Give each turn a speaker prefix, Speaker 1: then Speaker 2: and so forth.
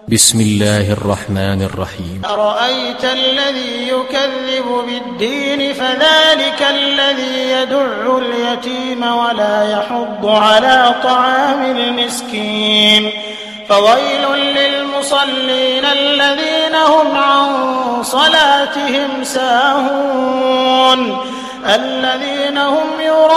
Speaker 1: بسم الله الرحمن الرحيم.
Speaker 2: أرأيت الذي يكذب بالدين فذلك الذي يدع اليتيم ولا يحض على طعام المسكين فويل للمصلين الذين هم عن صلاتهم ساهون الذين هم يراءون